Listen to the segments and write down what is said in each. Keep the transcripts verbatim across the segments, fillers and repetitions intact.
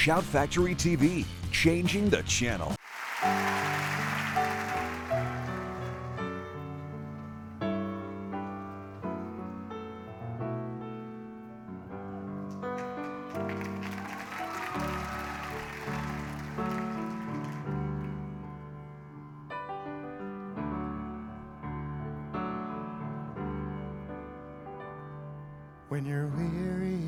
Shout Factory T V, changing the channel. When you're weary,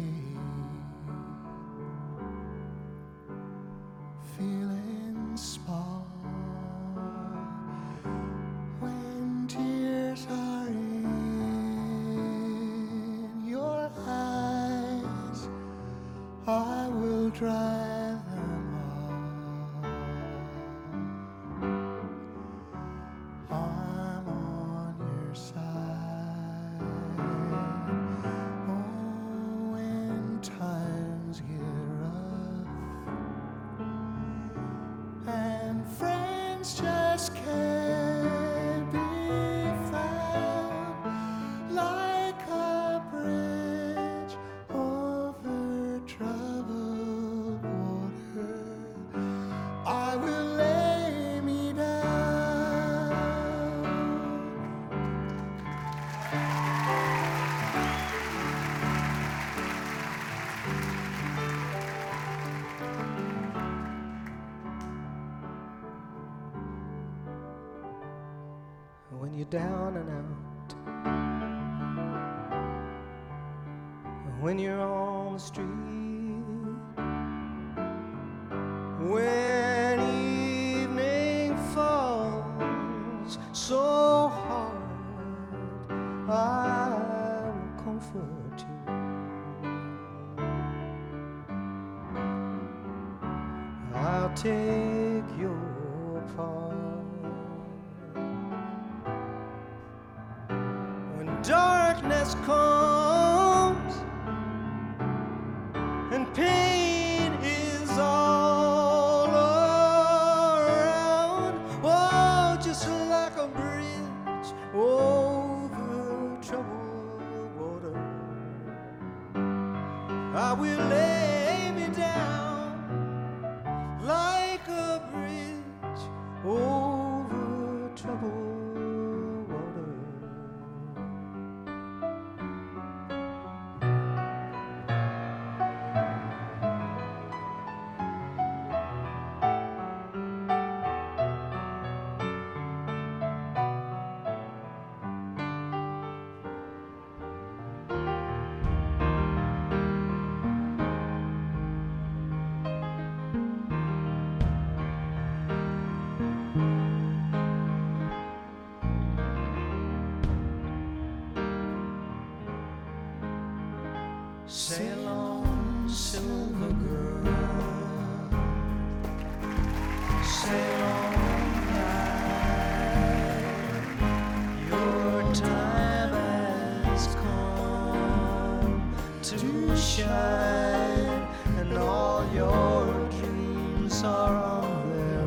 feeling small, when tears are in your eyes, I will dry them all. I'm on your side. Times get rough and friends just can't be found, like a bridge over troubled water. I will lay me down. When you're down and out, when you're on the street, when evening falls so hard, I will comfort you. I'll take your part. Darkness comes and pain is all around. Oh, just like a bridge over troubled water, I will lay me down like a bridge over troubled water. Sail on, silver girl, sail on night. Your time has come to shine, and all your dreams are on their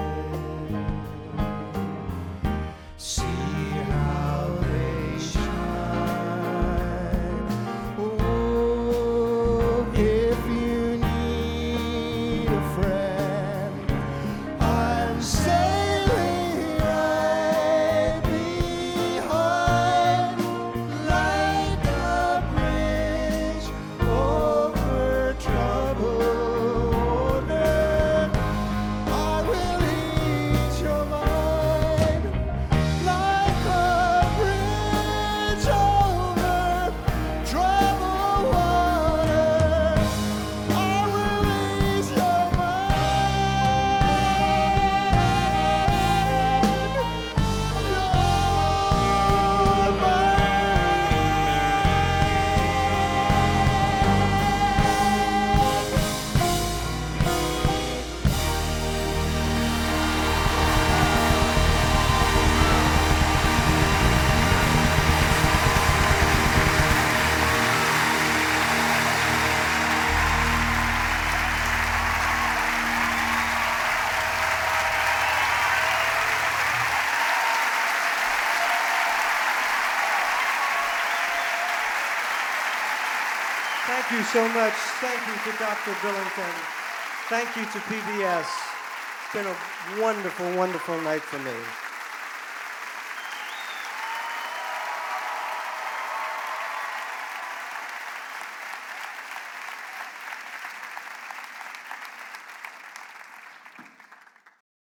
way. See how they shine. Oh, if you need a friend, I'm sailing right behind, like a bridge over troubled water. I will ease your mind, like a bridge over troubled water. I will ease your Thank you so much. Thank you to Doctor Billington. Thank you to P B S. It's been a wonderful, wonderful night for me.